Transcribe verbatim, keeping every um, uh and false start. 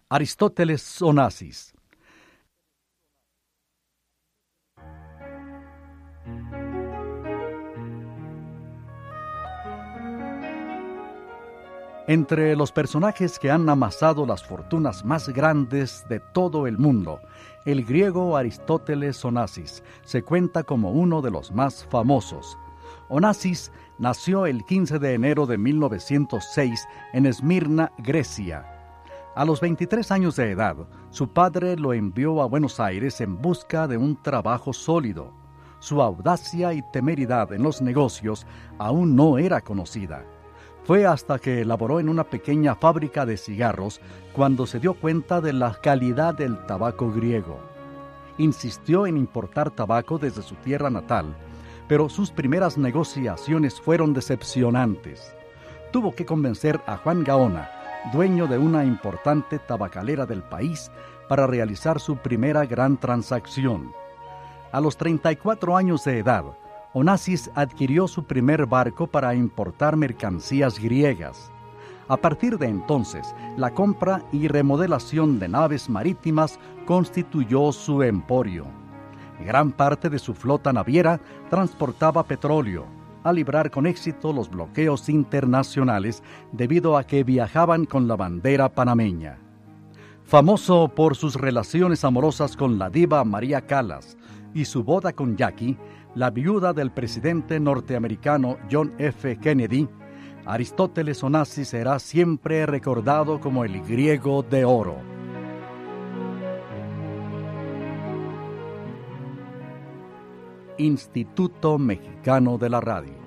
Aristóteles Onassis. Entre los personajes que han amasado las fortunas más grandes de todo el mundo, el griego Aristóteles Onassis se cuenta como uno de los más famosos. Onassis nació el quince de enero de mil novecientos seis en Esmirna, Grecia. A los veintitrés años de edad, su padre lo envió a Buenos Aires en busca de un trabajo sólido. Su audacia y temeridad en los negocios aún no era conocida. Fue hasta que laboró en una pequeña fábrica de cigarros cuando se dio cuenta de la calidad del tabaco griego. Insistió en importar tabaco desde su tierra natal, pero sus primeras negociaciones fueron decepcionantes. Tuvo que convencer a Juan Gaona, dueño de una importante tabacalera del país, para realizar su primera gran transacción. A los treinta y cuatro años de edad, Onassis adquirió su primer barco para importar mercancías griegas. A partir de entonces, la compra y remodelación de naves marítimas constituyó su emporio. Gran parte de su flota naviera transportaba petróleo, al librar con éxito los bloqueos internacionales debido a que viajaban con la bandera panameña. Famoso por sus relaciones amorosas con la diva María Callas y su boda con Jackie, la viuda del presidente norteamericano John F. Kennedy, Aristóteles Onassis será siempre recordado como el griego de oro. Instituto Mexicano de la Radio.